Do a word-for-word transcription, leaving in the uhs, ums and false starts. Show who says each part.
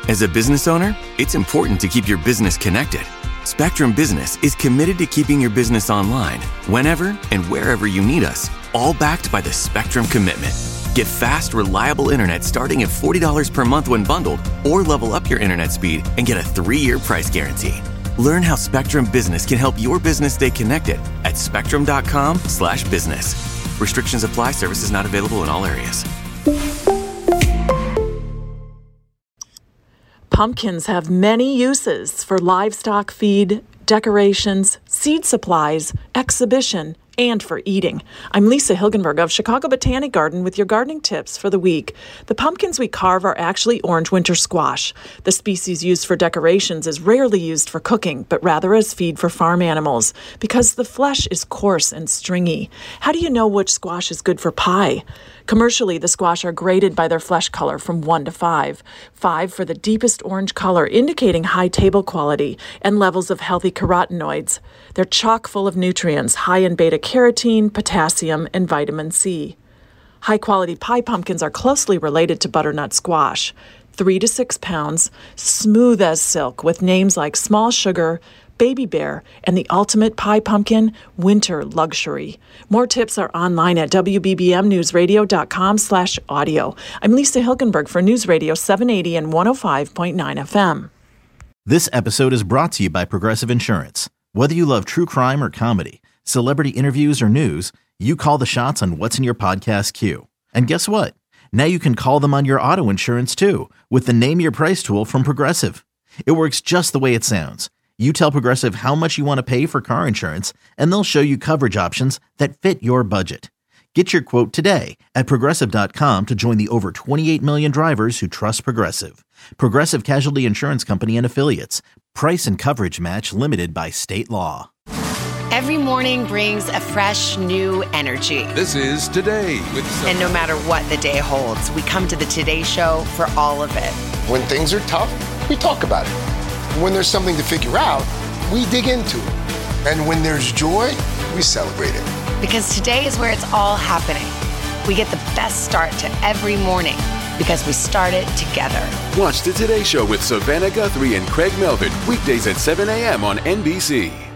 Speaker 1: As a business owner, it's important to keep your business connected. Spectrum Business is committed to keeping your business online whenever and wherever you need us, all backed by the Spectrum Commitment. Get fast, reliable internet starting at forty dollars per month when bundled, or level up your internet speed and get a three-year price guarantee. Learn how Spectrum Business can help your business stay connected at spectrum.com slash business. Restrictions apply. Services not available in all areas.
Speaker 2: Pumpkins have many uses for livestock feed, decorations, seed supplies, exhibition, and for eating. I'm Lisa Hilgenberg of Chicago Botanic Garden with your gardening tips for the week. The pumpkins we carve are actually orange winter squash. The species used for decorations is rarely used for cooking, but rather as feed for farm animals because the flesh is coarse and stringy. How do you know which squash is good for pie? Commercially, the squash are graded by their flesh color from one to five. Five for the deepest orange color, indicating high table quality and levels of healthy carotenoids. They're chock full of nutrients, high in beta-carotene, potassium, and vitamin C. High-quality pie pumpkins are closely related to butternut squash. Three to six pounds, smooth as silk, with names like Small Sugar, Baby Bear, and the ultimate pie pumpkin, Winter Luxury. More tips are online at w b b m news radio dot com slash audio. I'm Lisa Hilgenberg for News Radio seven eighty and one oh five point nine F M.
Speaker 3: This episode is brought to you by Progressive Insurance. Whether you love true crime or comedy, celebrity interviews or news, you call the shots on what's in your podcast queue. And guess what? Now you can call them on your auto insurance too with the Name Your Price tool from Progressive. It works just the way it sounds. You tell Progressive how much you want to pay for car insurance, and they'll show you coverage options that fit your budget. Get your quote today at progressive dot com to join the over twenty-eight million drivers who trust Progressive. Progressive Casualty Insurance Company and Affiliates. Price and coverage match limited by state law.
Speaker 4: Every morning brings a fresh, new energy.
Speaker 5: This is Today with Some-
Speaker 4: And no matter what the day holds, we come to the Today Show for all of it.
Speaker 6: When things are tough, we talk about it. When there's something to figure out, we dig into it. And when there's joy, we celebrate it.
Speaker 4: Because today is where it's all happening. We get the best start to every morning because we start it together.
Speaker 5: Watch the Today Show with Savannah Guthrie and Craig Melvin, weekdays at seven a.m. on N B C.